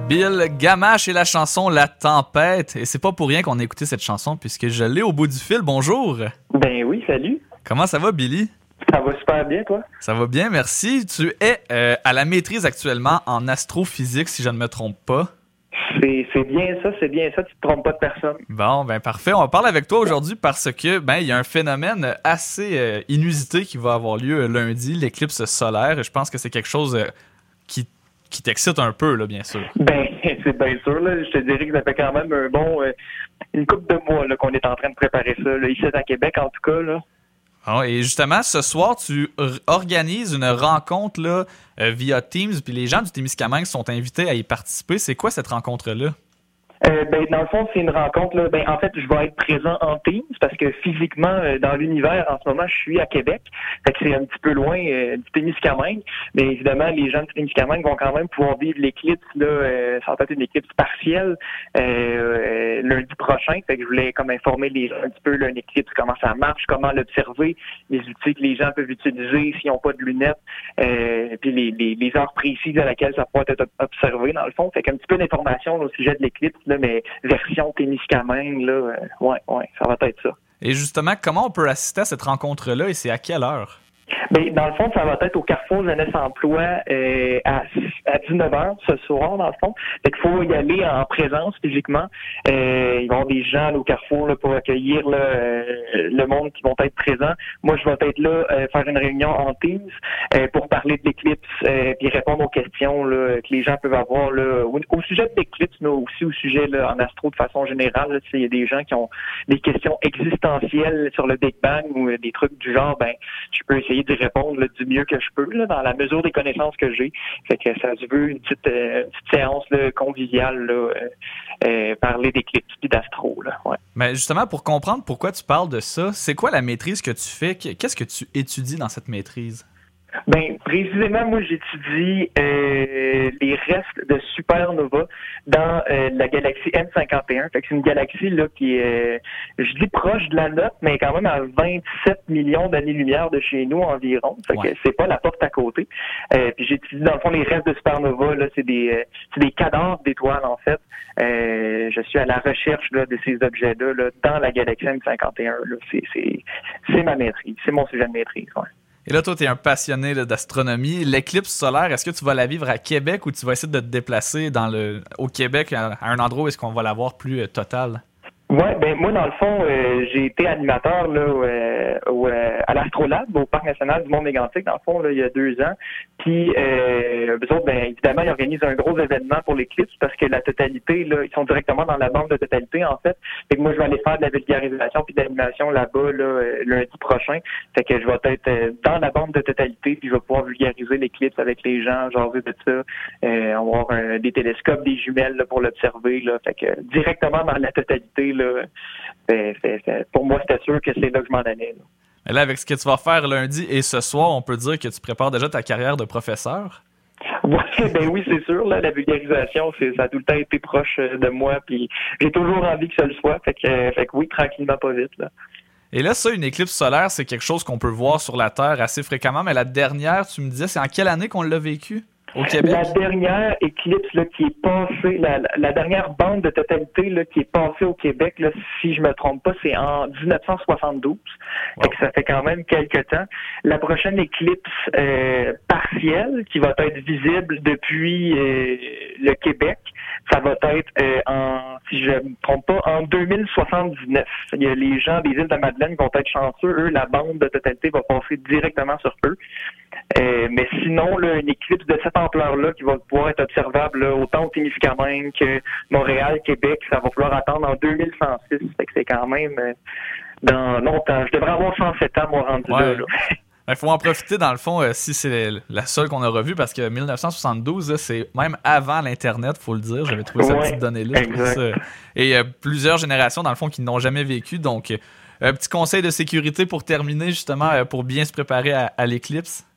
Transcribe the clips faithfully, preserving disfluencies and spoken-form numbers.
Bill Gamache et la chanson La Tempête. Et c'est pas pour rien qu'on a écouté cette chanson puisque je l'ai au bout du fil. Bonjour. Ben oui, salut. Comment ça va, Billy? Ça va super bien, toi? Ça va bien, merci. Tu es euh, à la maîtrise actuellement en astrophysique, si je ne me trompe pas. C'est, c'est bien ça, c'est bien ça, tu te trompes pas de personne. Bon, ben parfait. On va parler avec toi aujourd'hui parce que ben il y a un phénomène assez euh, inusité qui va avoir lieu lundi, l'éclipse solaire. Je pense que c'est quelque chose euh, qui qui t'excite un peu, là, bien sûr. Ben, c'est bien sûr, là. Je te dirais que ça fait quand même un bon euh, une couple de mois là, qu'on est en train de préparer ça, là, ici à Québec, en tout cas, là. Ah, et justement, ce soir, tu r- organises une rencontre là, euh, via Teams, puis les gens du Témiscamingue sont invités à y participer. C'est quoi cette rencontre-là? Euh, ben, dans le fond, c'est une rencontre, là. Ben, en fait, je vais être présent en Teams parce que physiquement, euh, dans l'univers, en ce moment, je suis à Québec. Fait que c'est un petit peu loin euh, du Témiscamingue. Mais évidemment, les gens du Témiscamingue vont quand même pouvoir vivre l'éclipse, là. Euh, ça va être une éclipse partielle, euh, euh, lundi prochain. Fait que je voulais comme informer les gens un petit peu, là, une éclipse, comment ça marche, comment l'observer, les outils que les gens peuvent utiliser s'ils n'ont pas de lunettes, euh, puis les, les, les heures précises à laquelle ça pourrait être observé, dans le fond. Fait qu'un petit peu d'informations là, au sujet de l'éclipse, là, mais version Témiscamingue, là, euh, ouais, ouais, ça va être ça. Et justement, comment on peut assister à cette rencontre-là et c'est à quelle heure? Ben, dans le fond, ça va être au Carrefour Jeunesse Emploi euh, à, à dix-neuf heures ce soir, dans le fond. Fait qu'il faut y aller en présence physiquement. Euh, il va y avoir des gens là, au Carrefour là, pour accueillir là, euh, le monde qui vont être présents. Moi, je vais être là, euh, faire une réunion en Teams euh, pour parler de l'éclipse euh, puis répondre aux questions là, que les gens peuvent avoir là, au, au sujet de l'éclipse, mais aussi au sujet là, en astro de façon générale. Là, il y a des gens qui ont des questions existentielles sur le Big Bang ou euh, des trucs du genre, ben, je peux essayer de répondre là, du mieux que je peux là, dans la mesure des connaissances que j'ai. Fait que ça se veut une petite, euh, une petite séance là, conviviale, là, euh, euh, parler d'éclipse et d'astro. Là, ouais. Mais justement, pour comprendre pourquoi tu parles de ça, c'est quoi la maîtrise que tu fais? Qu'est-ce que tu étudies dans cette maîtrise? Ben, précisément, moi, j'étudie euh, les restes de supernova dans euh, la galaxie M cinquante et un. Fait que c'est une galaxie là qui est, euh, je dis proche de la nôtre, mais quand même à vingt-sept millions d'années-lumière de chez nous environ. Fait ouais. que c'est pas la porte à côté. Euh, puis j'étudie dans le fond les restes de supernova. Là, c'est des, euh, c'est des cadavres d'étoiles en fait. Euh, je suis à la recherche là, de ces objets-là là, dans la galaxie M cinquante et un. Là. C'est, c'est, c'est ma maîtrise, c'est mon sujet de maîtrise. Ouais. Et là, toi, tu es un passionné là, d'astronomie. L'éclipse solaire, est-ce que tu vas la vivre à Québec ou tu vas essayer de te déplacer dans le, au Québec à, à un endroit où est-ce qu'on va la voir plus euh, totale? Ouais, ben moi dans le fond, euh, j'ai été animateur là euh, au, euh, à l'Astrolabe au Parc national du Mont-Mégantic dans le fond là il y a deux ans. Puis euh, eux autres, ben évidemment ils organisent un gros événement pour l'éclipse parce que la totalité là ils sont directement dans la bande de totalité en fait. Fait que moi je vais aller faire de la vulgarisation puis de l'animation là-bas là euh, lundi prochain. Fait que je vais être euh, dans la bande de totalité puis je vais pouvoir vulgariser l'éclipse avec les gens, jaser de ça. Euh, on va avoir un, des télescopes, des jumelles là, pour l'observer là. Fait que directement dans la totalité. Là, fait, fait, fait, pour moi, c'était sûr que c'est là que je m'en allais. Là. Et là, avec ce que tu vas faire lundi et ce soir, on peut dire que tu prépares déjà ta carrière de professeur? Ouais, ben oui, c'est sûr. Là, la vulgarisation, c'est, ça a tout le temps été proche de moi. Puis j'ai toujours envie que ça le soit. Fait que, fait que oui, tranquillement, pas vite. Là. Et là, ça, une éclipse solaire, c'est quelque chose qu'on peut voir sur la Terre assez fréquemment. Mais la dernière, tu me disais, c'est en quelle année qu'on l'a vécu? Au Québec? La dernière éclipse là, qui est passée, la, la, la dernière bande de totalité là, qui est passée au Québec, là, si je me trompe pas, c'est en dix-neuf cent soixante-douze. Wow. Fait que ça fait quand même quelques temps. La prochaine éclipse euh, partielle qui va être visible depuis euh, le Québec, ça va être euh, en, si je me trompe pas, en deux mille soixante-dix-neuf. Il y a les gens des îles de Madeleine qui vont être chanceux. Eux, la bande de totalité va passer directement sur eux. Euh, mais sinon, là, une éclipse de cette ampleur-là qui va pouvoir être observable là, autant au Témiscamingue que Montréal, Québec, ça va falloir attendre en deux mille cent six. Fait que c'est quand même euh, dans longtemps. Je devrais avoir cent sept ans, moi, rendu ouais. là. là. Il faut en profiter, dans le fond, euh, si c'est la seule qu'on a revue, parce que dix-neuf cent soixante-douze, là, c'est même avant l'Internet, il faut le dire. J'avais trouvé cette ouais, petite donnée-là. Ça. Et euh, plusieurs générations, dans le fond, qui n'ont jamais vécu. Donc, euh, un petit conseil de sécurité pour terminer, justement, euh, pour bien se préparer à, à l'éclipse.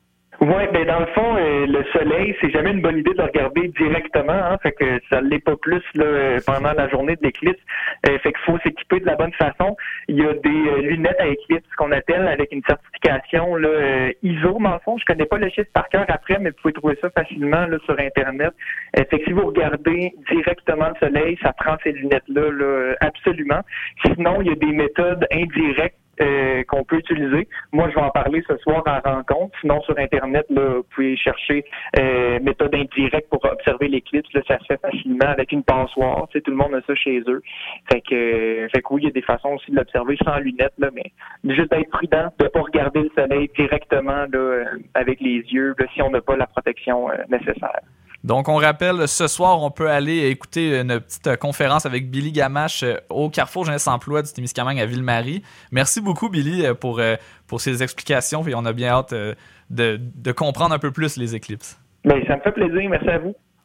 Ouais, ben dans le fond, euh, le soleil, c'est jamais une bonne idée de le regarder directement, hein, fait que ça l'est pas plus là, pendant la journée de l'éclipse. Euh, fait qu'il faut s'équiper de la bonne façon. Il y a des euh, lunettes à éclipse qu'on appelle avec une certification là, euh, I S O, dans le fond. Je connais pas le chiffre par cœur après, mais vous pouvez trouver ça facilement là, sur Internet. Euh, fait que si vous regardez directement le soleil, ça prend ces lunettes-là là, absolument. Sinon, il y a des méthodes indirectes Euh, qu'on peut utiliser. Moi, je vais en parler ce soir en rencontre. Sinon, sur Internet, là, vous pouvez chercher euh, méthode indirecte pour observer l'éclipse. Là, ça se fait facilement avec une passoire. Tu sais, tout le monde a ça chez eux. Fait que, euh, fait que oui, il y a des façons aussi de l'observer sans lunettes, là, mais juste être prudent de ne pas regarder le soleil directement là, euh, avec les yeux là, si on n'a pas la protection euh, nécessaire. Donc, on rappelle, ce soir, on peut aller écouter une petite conférence avec Billy Gamache au Carrefour Jeunesse Emploi du Témiscamingue à Ville-Marie. Merci beaucoup, Billy, pour, pour ces explications. Et on a bien hâte de, de comprendre un peu plus les éclipses. Bien, ça me fait plaisir. Merci à vous.